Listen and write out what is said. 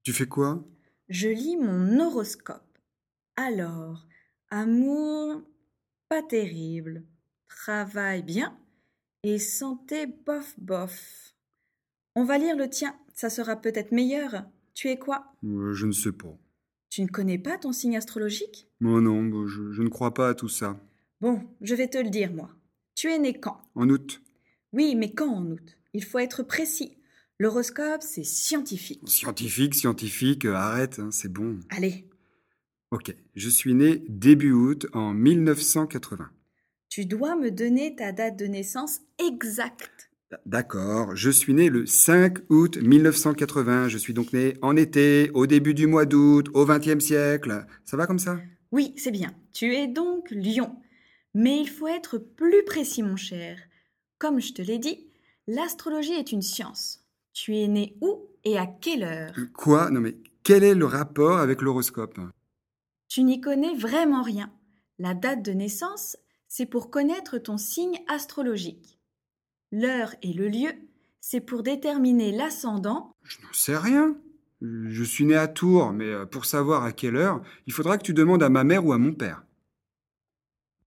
Tu fais quoi? Je lis mon horoscope. Alors, amour, pas terrible. Travail, bien. Et santé, bof, bof. On va lire le tien, ça sera peut-être meilleur. Tu es quoi? Je ne sais pas. Tu ne connais pas ton signe astrologique? Moi non, je ne crois pas à tout ça. Bon, je vais te le dire, moi. Tu es né quand? En août. Oui, mais quand en août? Il faut être précis. L'horoscope, c'est scientifique. Scientifique, arrête, hein, c'est bon. Allez, Ok, je suis né début août en 1980. tu dois me donner ta date de naissance exacte. D'accord, je suis né le 5 août 1980. Je suis donc né en été, au début du mois d'août, au XXe siècle. Ça va comme ça? Oui, c'est bien. Tu es donc lion. Mais il faut être plus précis, mon cher. Comme je te l'ai dit, l'astrologie est une science. Tu es né où et à quelle heure? Quoi? Non mais quel est le rapport avec l'horoscope? Tu n'y connais vraiment rien. La date de naissance, c'est pour connaître ton signe astrologique. L'heure et le lieu, c'est pour déterminer l'ascendant. Je n'en sais rien. Je suis né à Tours, mais pour savoir à quelle heure, il faudra que tu demandes à ma mère ou à mon père.